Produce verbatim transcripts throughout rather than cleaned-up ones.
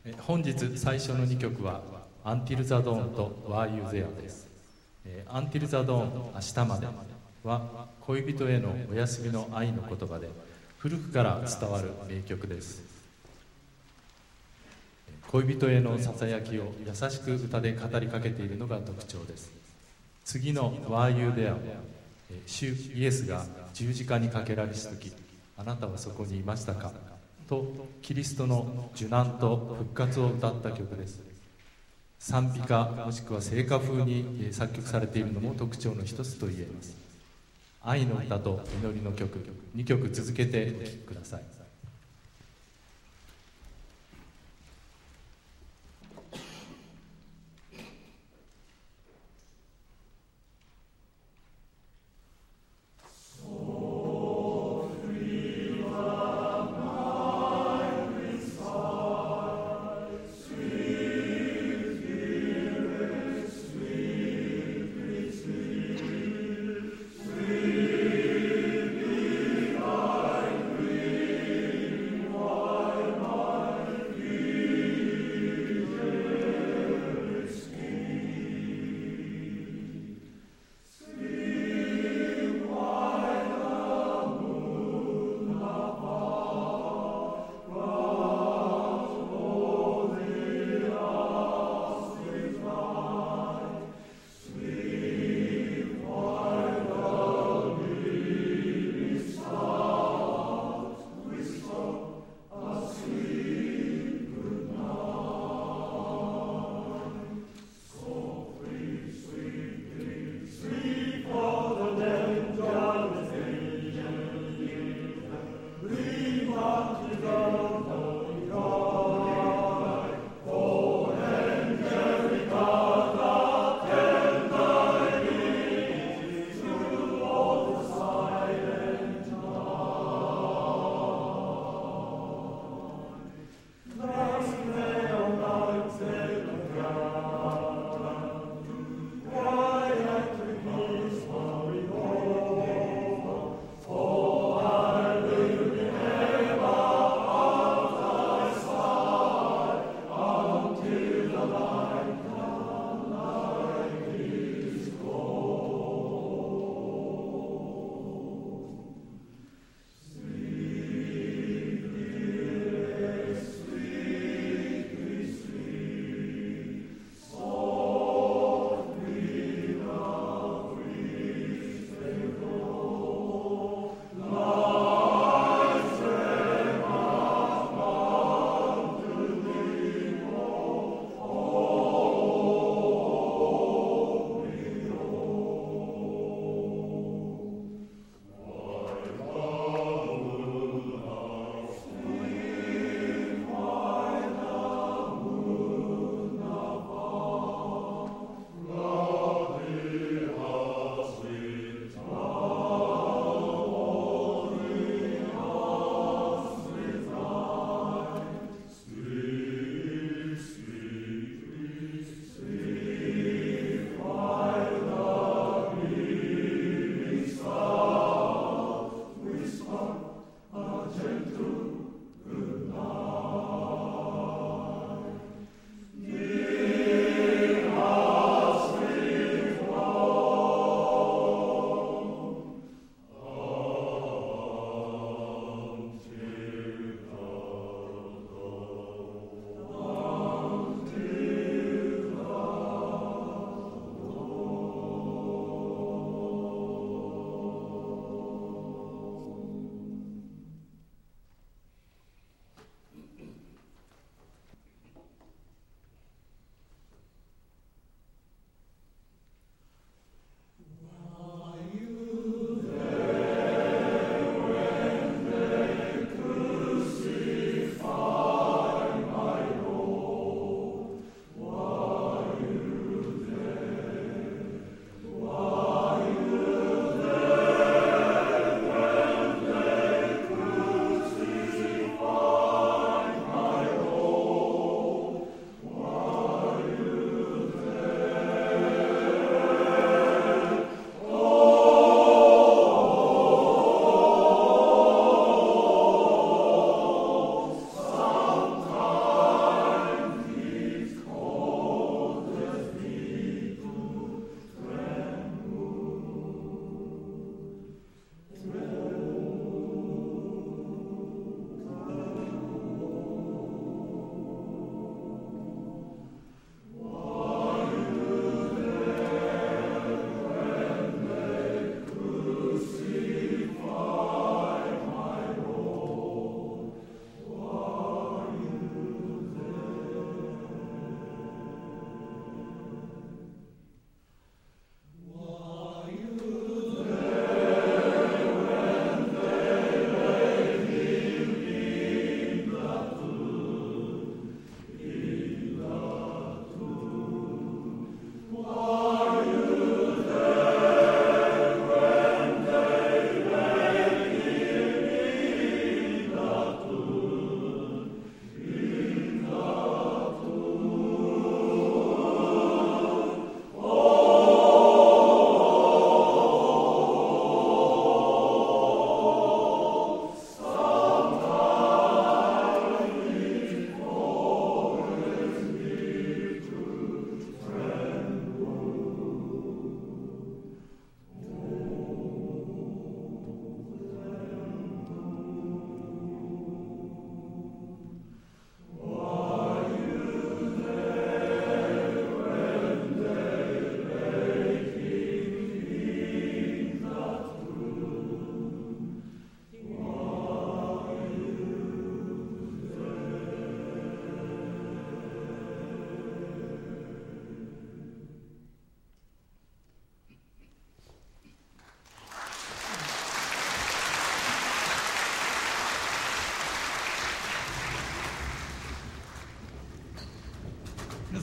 え本日最初のにきょくは「アンティル・ザ・ドーン」と「ワー・ユー・ゼア」です。えアンティル・ザ・ドーン明日までは恋人へのお休みの愛の言葉で古くから伝わる名曲です。恋人へのささやきを優しく歌で語りかけているのが特徴です。次の「ワー・ユー・ゼア」は主イエスが十字架にかけられし時、あなたはそこにいましたかとキリストの受難と復活を歌った曲です。賛美歌もしくは聖歌風に作曲されているのも特徴の一つと言えます。愛の歌と祈りの曲、にきょく続けてお聴きください。 Sweet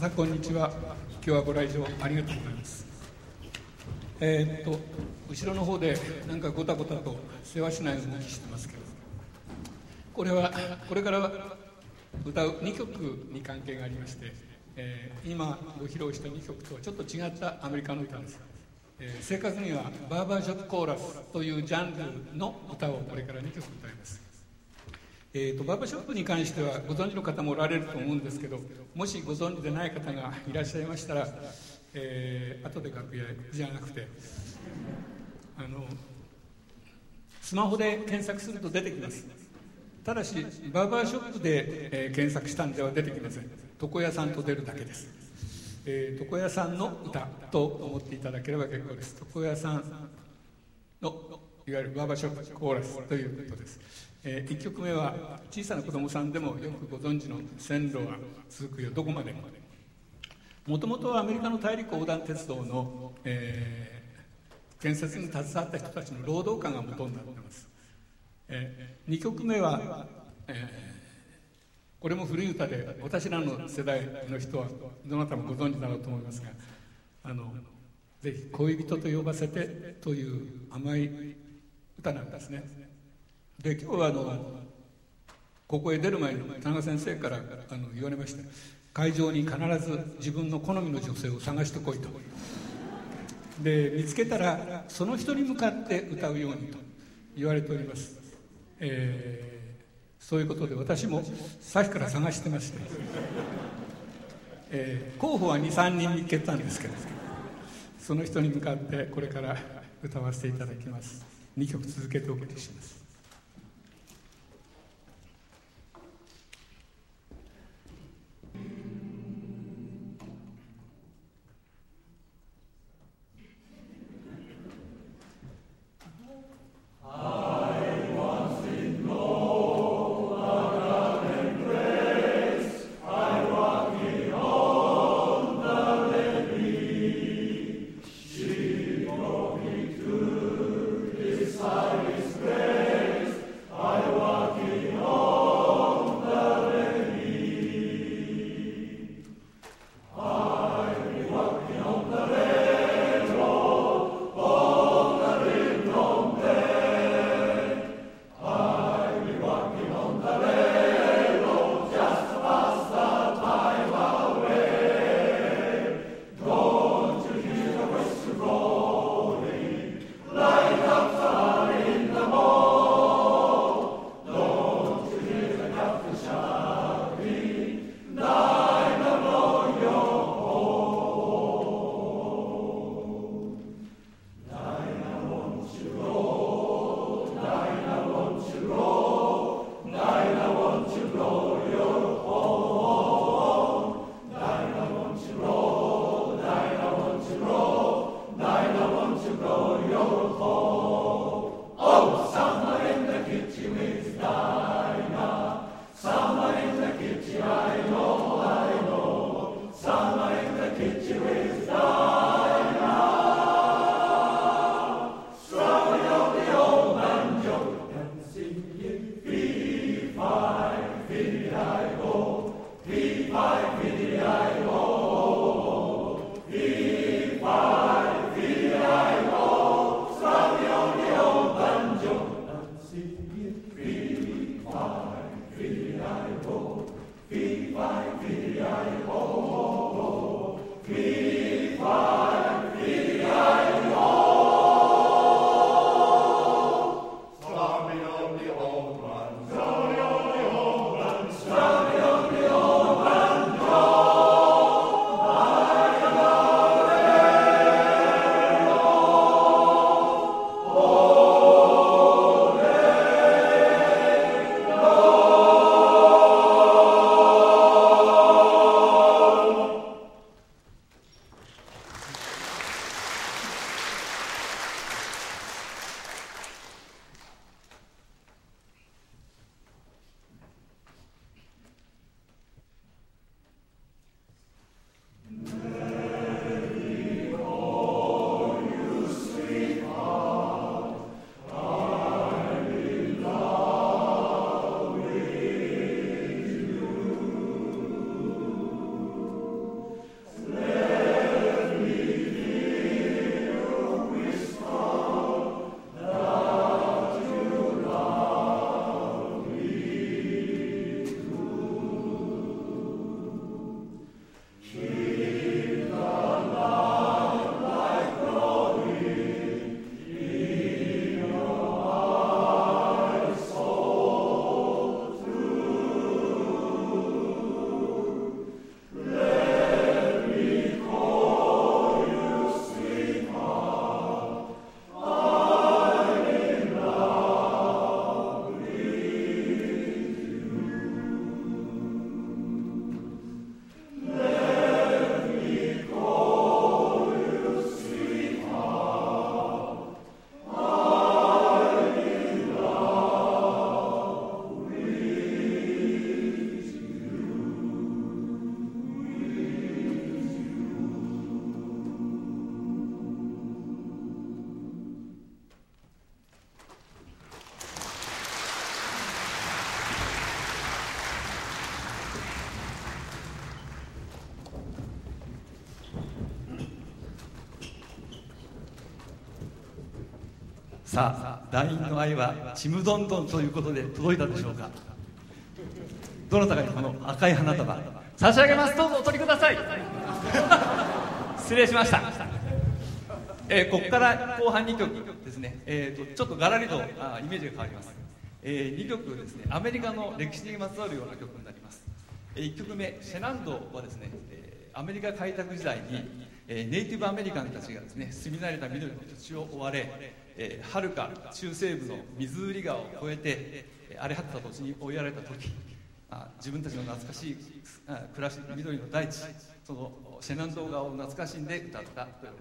さんこんにちは。今日はご来場ありがとうございます。えー、っと後ろの方でなんかごたごたと世話しない動きしてますけど、これはこれから歌うにきょくに関係がありまして、えー、今ご披露したにきょくとはちょっと違ったアメリカの歌です。えー、正確にはバーバーショップコーラスというジャンルの歌をこれからにきょく歌います。えー、とバーバーショップに関してはご存知の方もおられると思うんですけど、もしご存知でない方がいらっしゃいましたら、えー、後で楽屋じゃなくてあのスマホで検索すると出てきます。ただしバーバーショップで、えー、検索したんでは出てきません。床屋さんと出るだけです。えー、床屋さんの歌と思っていただければ結構です。床屋さんのいわゆるバーバーショップコーラスということです。えー、いっきょくめは小さな子供さんでもよくご存知の線路は続くよどこまでも。もともとはアメリカの大陸横断鉄道の、えー、建設に携わった人たちの労働感が元になっています。えー、にきょくめは、えーこれも古い歌で私らの世代の人はどなたもご存知だろうと思いますが、あのぜひ恋人と呼ばせてという甘い歌なんですね。で今日はあのここへ出る前に田中先生からあの言われました。会場に必ず自分の好みの女性を探してこいと。で見つけたらその人に向かって歌うようにと言われております。えーそういうことで私もさっきから探してまして、えー、候補はにさんにん見つけたんですけど、その人に向かってこれから歌わせていただきます。にきょく続けてお送りします。 Grace さあ、団員の愛はちむどんどんということで届いたでしょうか。どなたかにこの赤い花束差し上げます。どうぞお取りください。失礼しました。えー、ここから後半にきょくですね、えー、とちょっとガラリとあイメージが変わります。えー、にきょくですね、アメリカの歴史にまつわるような曲になります。えー、いっきょくめ、シェナンドはですね、えー、アメリカ開拓時代に、えー、ネイティブアメリカンたちがですね、住み慣れた緑の土地を追われ、えー、はるか中西部のミズーリ川を越えて、えー、荒れ果てた土地に追いやられた時、あ自分たちの懐かしいあ暮らし緑の大地、そのシェナンド川を懐かしんで歌ったと言われています。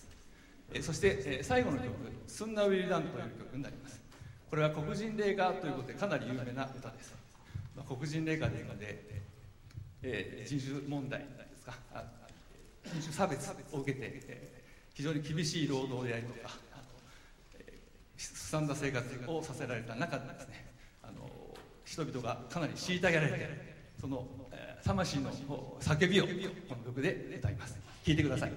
えー、そして、えー、最後の曲、スンナウィルダンという曲になります。これは黒人霊歌ということでかなり有名な歌です。まあ、黒人霊歌というので、えー、人種問題ですか、あ人種差別を受けて、えー、非常に厳しい労働でありとか、あの、えー、すさんだ生活をさせられた中でですね、あの人々がかなり虐げられて、その、えー、魂の叫びをこの曲で歌います。聴いてください。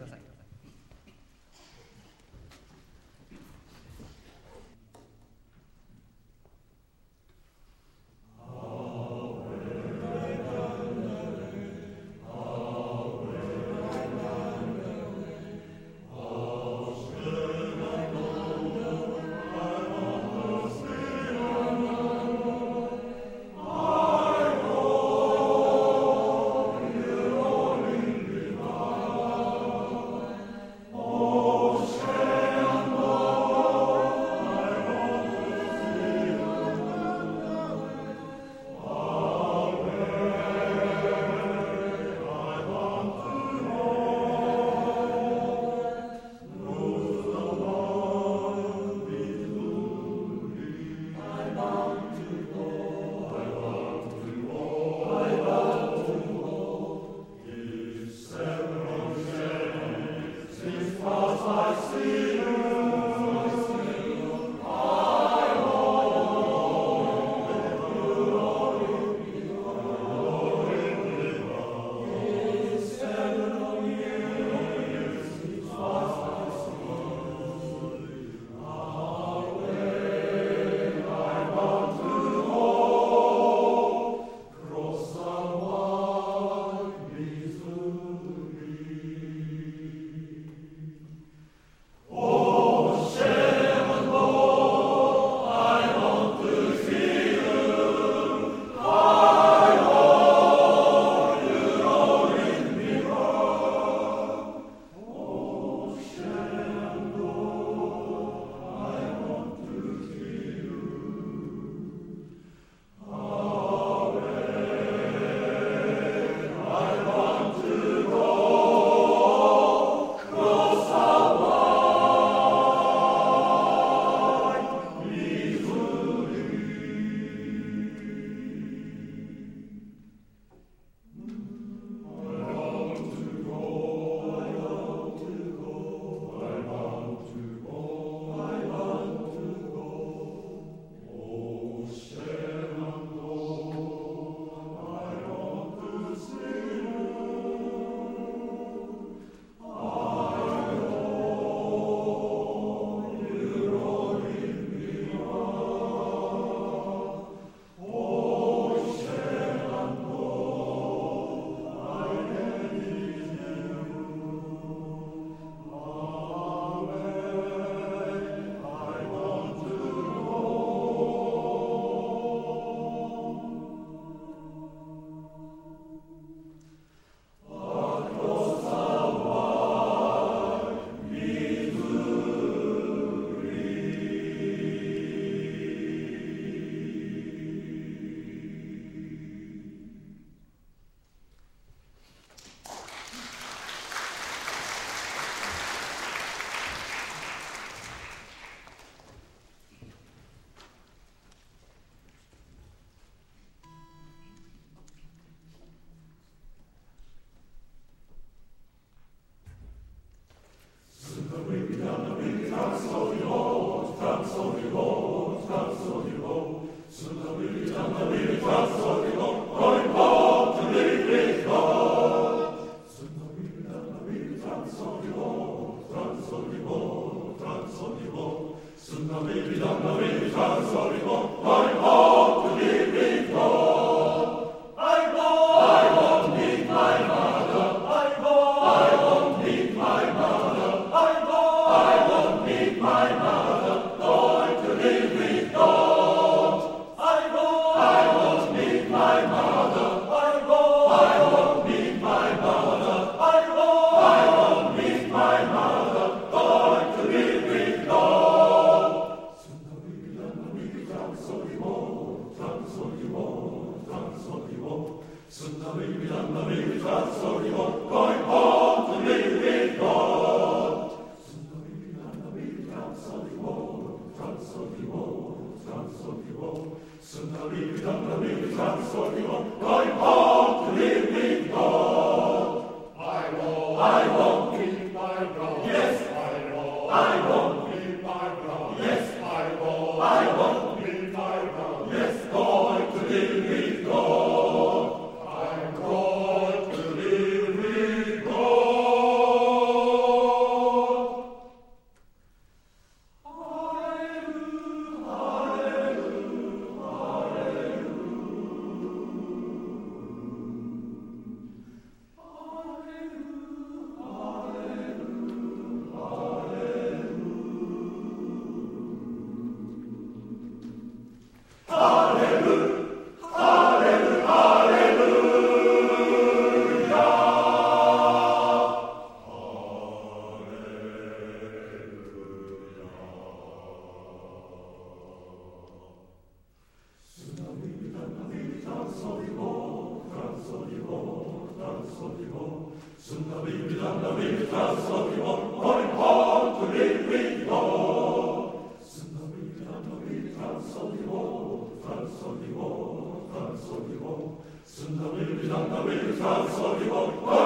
Sunna